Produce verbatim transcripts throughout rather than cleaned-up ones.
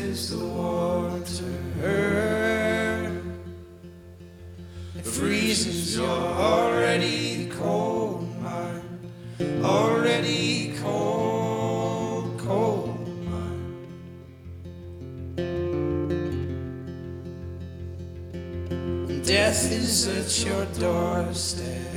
is the water. It freezes your already cold mind, already cold, cold mind. And death is at your doorstep,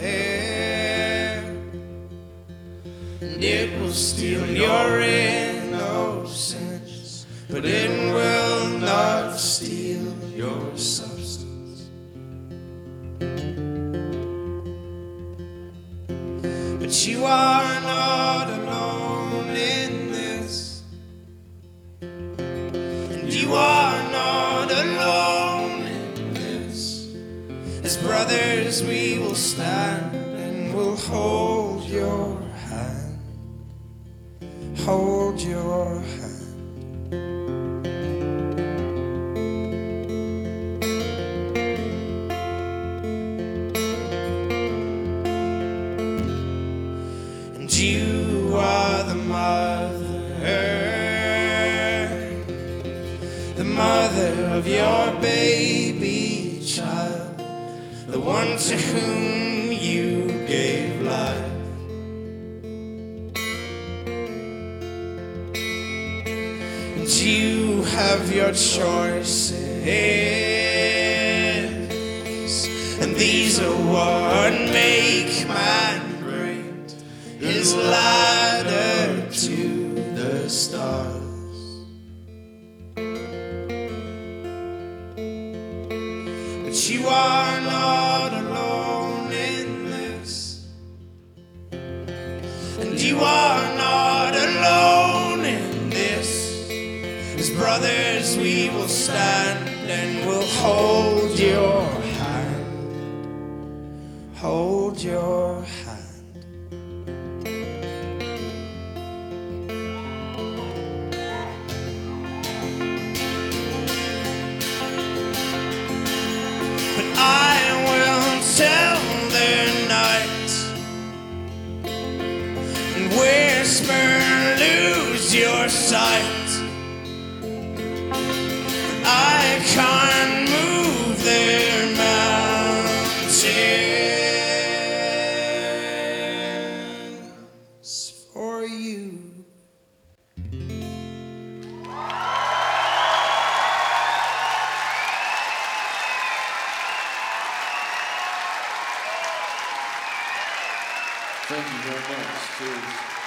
and it will steal your innocence, but it will not steal your substance. But you are not alone in this, and you are not alone in this. As brothers we will stand and we'll hold your hand, hold your hand. And you are the mother, the mother of your baby child, the one to whom you gave life. And you have your choices, and these are what make man great, his ladder to the stars. But you are not alone in this, and you are not alone in this. As brothers we will stand and we'll hold your hand, hold your hand. But I will tell their night and whisper, lose your sight. I can't move their mountains for you. Thank you very much. Cheers.